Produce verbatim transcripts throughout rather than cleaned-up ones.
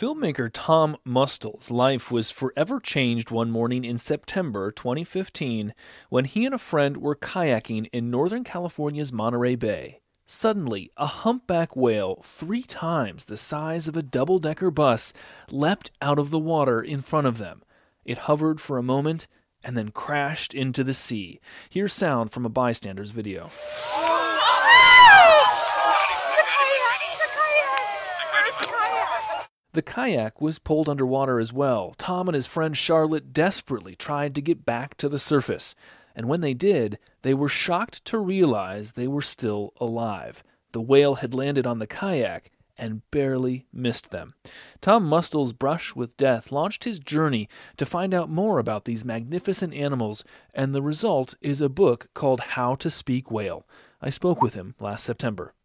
Filmmaker Tom Mustel's life was forever changed one morning in September twenty fifteen when he and a friend were kayaking in Northern California's Monterey Bay. Suddenly, a humpback whale, three times the size of a double-decker bus, leapt out of the water in front of them. It hovered for a moment and then crashed into the sea. Here's sound from a bystander's video. The kayak was pulled underwater as well. Tom and his friend Charlotte desperately tried to get back to the surface. And when they did, they were shocked to realize they were still alive. The whale had landed on the kayak and barely missed them. Tom Mustel's brush with death launched his journey to find out more about these magnificent animals, and the result is a book called How to Speak Whale. I spoke with him last September.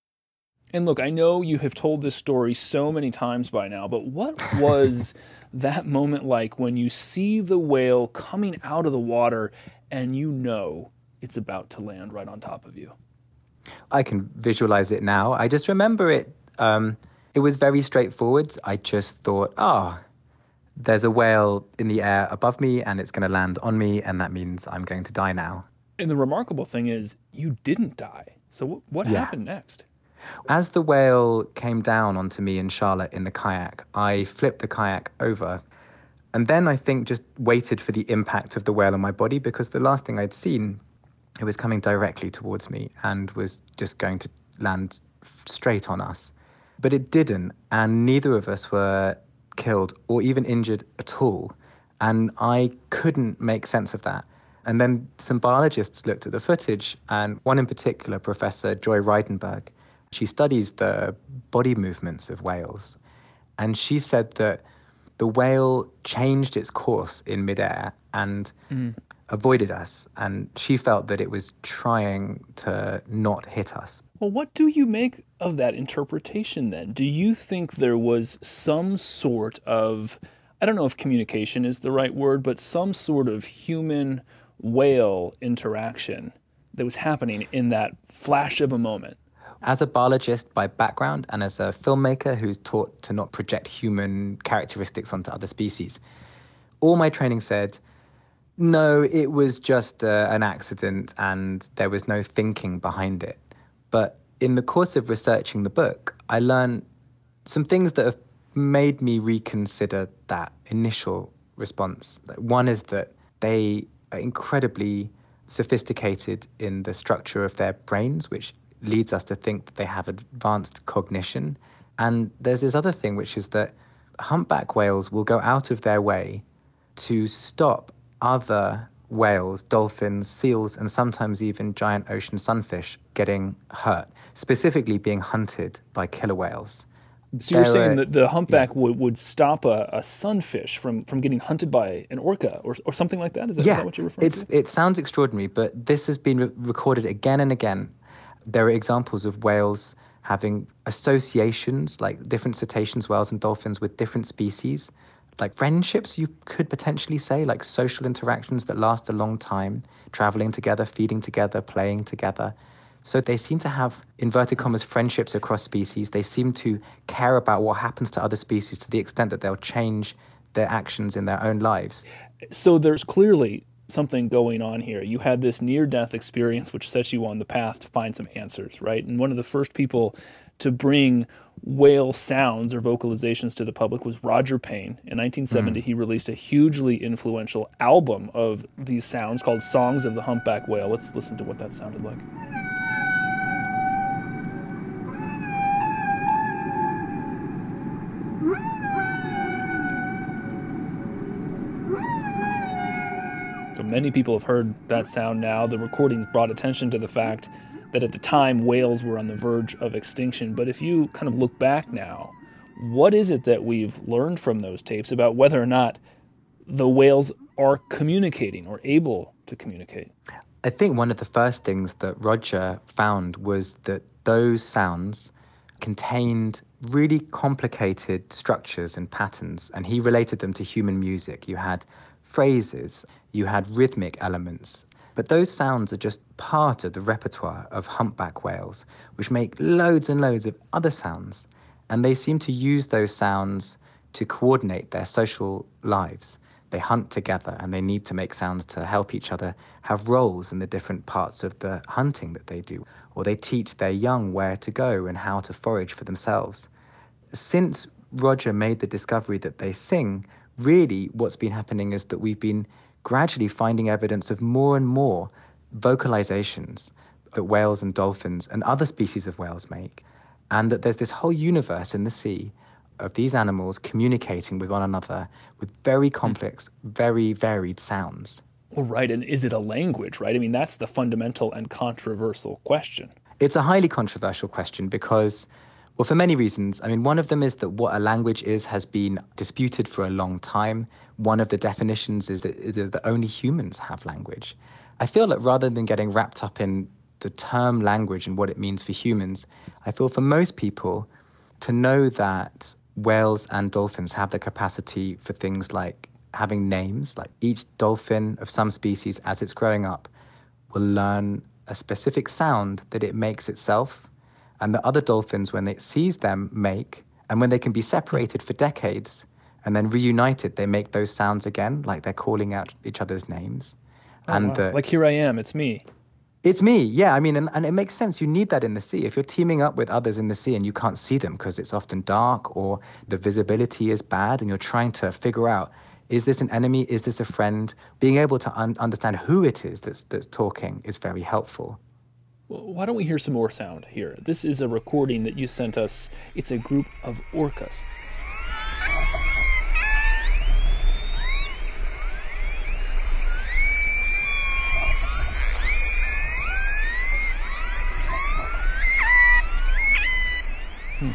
And look, I know you have told this story so many times by now, but what was that moment like when you see the whale coming out of the water and you know it's about to land right on top of you? I can visualize it now. I just remember it. Um, it was very straightforward. I just thought, ah, oh, there's a whale in the air above me and it's going to land on me, and that means I'm going to die now. And the remarkable thing is you didn't die. So what, what yeah. happened next? As the whale came down onto me and Charlotte in the kayak, I flipped the kayak over. And then I think just waited for the impact of the whale on my body, because the last thing I'd seen, it was coming directly towards me and was just going to land straight on us. But it didn't, and neither of us were killed or even injured at all. And I couldn't make sense of that. And then some biologists looked at the footage, and one in particular, Professor Joy Reidenberg, she studies the body movements of whales. And she said that the whale changed its course in midair and mm. avoided us. And she felt that it was trying to not hit us. Well, what do you make of that interpretation then? Do you think there was some sort of, I don't know if communication is the right word, but some sort of human whale interaction that was happening in that flash of a moment? As a biologist by background and as a filmmaker who's taught to not project human characteristics onto other species, all my training said, no, it was just uh, an accident and there was no thinking behind it. But in the course of researching the book, I learned some things that have made me reconsider that initial response. One is that they are incredibly sophisticated in the structure of their brains, which leads us to think that they have advanced cognition. And there's this other thing, which is that humpback whales will go out of their way to stop other whales, dolphins, seals, and sometimes even giant ocean sunfish getting hurt, specifically being hunted by killer whales. So you're saying that the humpback yeah. would, would stop a, a sunfish from, from getting hunted by an orca or or something like that? Is that, yeah, is that what you're referring it's, to? It sounds extraordinary, but this has been re- recorded again and again. There are examples of whales having associations, like different cetaceans, whales, and dolphins with different species, like friendships, you could potentially say, like social interactions that last a long time, traveling together, feeding together, playing together. So they seem to have, inverted commas, friendships across species. They seem to care about what happens to other species to the extent that they'll change their actions in their own lives. So there's clearly something going on here. You had this near-death experience which sets you on the path to find some answers, right? And one of the first people to bring whale sounds or vocalizations to the public was Roger Payne. In nineteen seventy, mm. he released a hugely influential album of these sounds called Songs of the Humpback Whale. Let's listen to what that sounded like. So many people have heard that sound now. The recordings brought attention to the fact that at the time whales were on the verge of extinction. But if you kind of look back now, what is it that we've learned from those tapes about whether or not the whales are communicating or able to communicate? I think one of the first things that Roger found was that those sounds contained really complicated structures and patterns, and he related them to human music. You had phrases, you had rhythmic elements, but those sounds are just part of the repertoire of humpback whales, which make loads and loads of other sounds, and they seem to use those sounds to coordinate their social lives. They hunt together and they need to make sounds to help each other have roles in the different parts of the hunting that they do. Or they teach their young where to go and how to forage for themselves. Since Roger made the discovery that they sing, really what's been happening is that we've been gradually finding evidence of more and more vocalizations that whales and dolphins and other species of whales make, and that there's this whole universe in the sea of these animals communicating with one another with very complex, very varied sounds. Well, right, and is it a language, right? I mean, that's the fundamental and controversial question. It's a highly controversial question because, well, for many reasons. I mean, one of them is that what a language is has been disputed for a long time. One of the definitions is that, is that only humans have language. I feel that rather than getting wrapped up in the term language and what it means for humans, I feel for most people to know that whales and dolphins have the capacity for things like having names, like each dolphin of some species as it's growing up will learn a specific sound that it makes itself, and the other dolphins, when it sees them make, and when they can be separated for decades and then reunited, they make those sounds again, like they're calling out each other's names. Oh, and wow. the, like, here I am, it's me. It's me, yeah. I mean, and, and it makes sense. You need that in the sea. If you're teaming up with others in the sea and you can't see them because it's often dark or the visibility is bad and you're trying to figure out, is this an enemy? Is this a friend? Being able to un- understand who it is that's, that's talking is very helpful. Well, why don't we hear some more sound here? This is a recording that you sent us. It's a group of orcas. Hmm.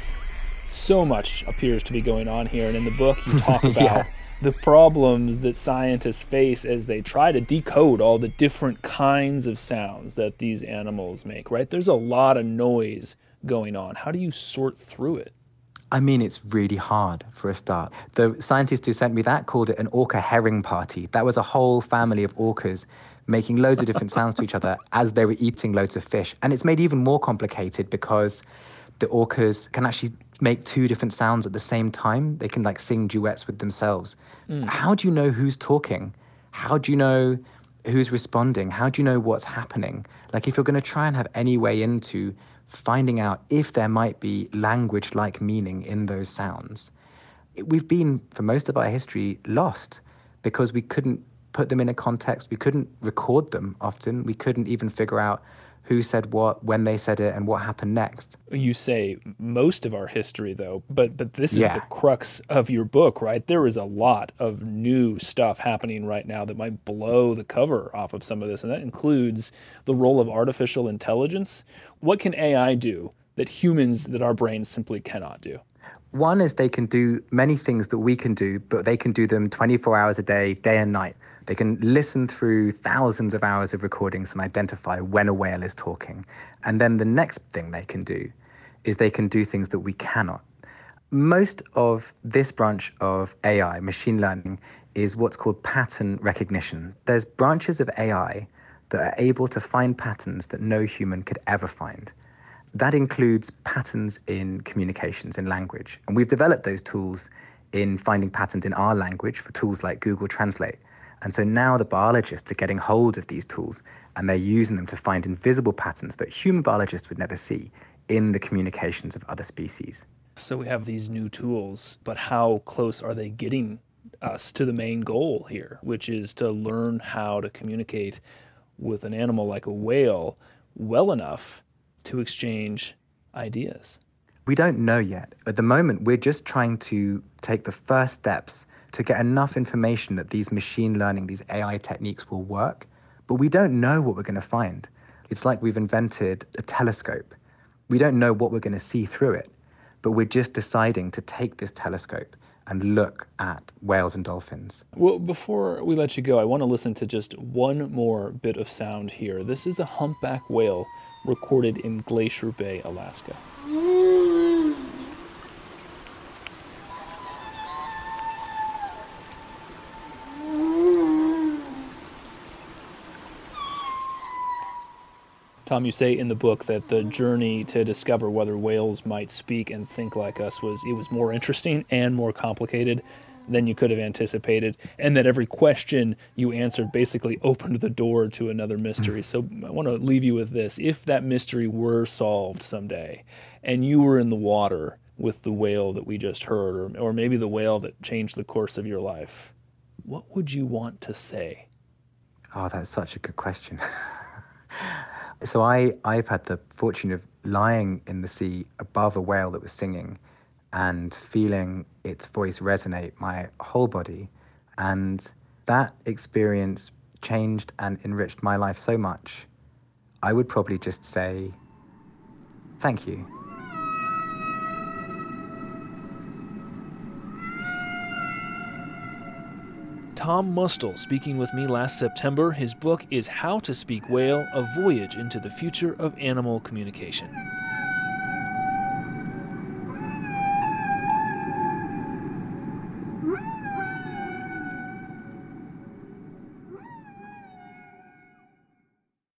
So much appears to be going on here, and in the book you talk about yeah. the problems that scientists face as they try to decode all the different kinds of sounds that these animals make, right? There's a lot of noise going on. How do you sort through it? I mean, it's really hard for a start. The scientist who sent me that called it an orca herring party. That was a whole family of orcas making loads of different sounds to each other as they were eating loads of fish. And it's made even more complicated because the orcas can actually make two different sounds at the same time. They can like sing duets with themselves. Mm. How do you know who's talking? How do you know who's responding? How do you know what's happening? Like if you're going to try and have any way into finding out if there might be language-like meaning in those sounds, we've been, for most of our history, lost because we couldn't put them in a context. We couldn't record them often. We couldn't even figure out who said what, when they said it, and what happened next. You say most of our history, though, but but this is yeah. the crux of your book, right? There is a lot of new stuff happening right now that might blow the cover off of some of this, and that includes the role of artificial intelligence. What can A I do that humans, that our brains simply cannot do? One is they can do many things that we can do, but they can do them twenty-four hours a day, day and night. They can listen through thousands of hours of recordings and identify when a whale is talking. And then the next thing they can do is they can do things that we cannot. Most of this branch of A I, machine learning, is what's called pattern recognition. There's branches of A I that are able to find patterns that no human could ever find. That includes patterns in communications, in language. And we've developed those tools in finding patterns in our language for tools like Google Translate. And so now the biologists are getting hold of these tools and they're using them to find invisible patterns that human biologists would never see in the communications of other species. So we have these new tools, but how close are they getting us to the main goal here, which is to learn how to communicate with an animal like a whale well enough to exchange ideas? We don't know yet. At the moment, we're just trying to take the first steps to get enough information that these machine learning, these A I techniques will work, but we don't know what we're going to find. It's like we've invented a telescope. We don't know what we're going to see through it, but we're just deciding to take this telescope and look at whales and dolphins. Well, before we let you go, I want to listen to just one more bit of sound here. This is a humpback whale recorded in Glacier Bay, Alaska. Tom, you say in the book that the journey to discover whether whales might speak and think like us was it was more interesting and more complicated than you could have anticipated, and that every question you answered basically opened the door to another mystery. So I want to leave you with this. If that mystery were solved someday, and you were in the water with the whale that we just heard, or, or maybe the whale that changed the course of your life, what would you want to say? Oh, that's such a good question. So I, I've had the fortune of lying in the sea above a whale that was singing and feeling its voice resonate my whole body. And that experience changed and enriched my life so much. I would probably just say, thank you. Tom Mustell speaking with me last September. His book is How to Speak Whale, A Voyage into the Future of Animal Communication.